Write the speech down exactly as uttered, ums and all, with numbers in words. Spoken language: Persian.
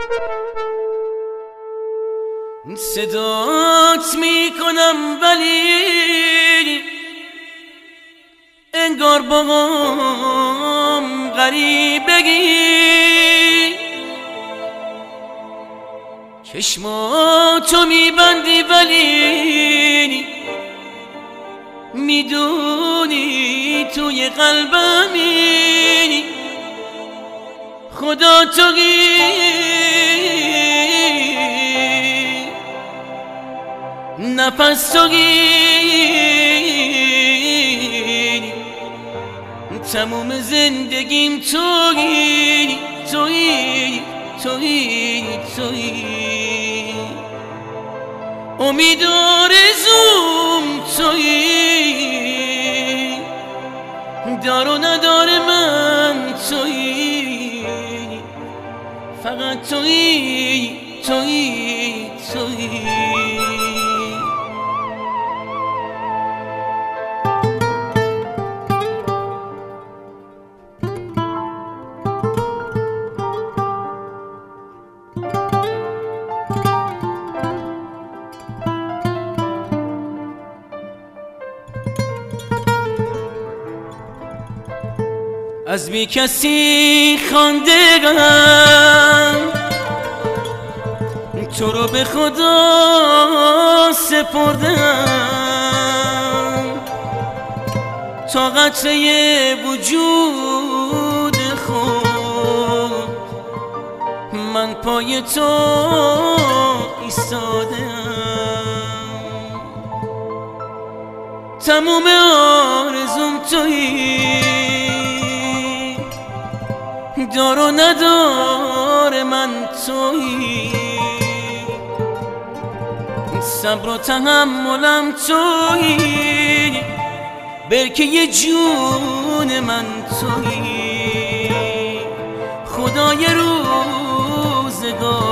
صدات میکنم ولی انگار باهم غریبگی، چشماتو میبندی ولی میدونی توی قلبمی خدا تویی. نفس تویی، تموم زندگیم تویی تویی تویی تویی، امید و آرزوم تویی، دار و ندار من تویی، فقط تویی تویی تویی. از بی کسی خواندگم تو رو به خدا سپردم، تا قطره وجود خود من پای تو ایستادم. تموم آرزوم تویی، دار و ندار من تویی، صبر و تحملم تویی، برکه جون من تویی، خدای روزگار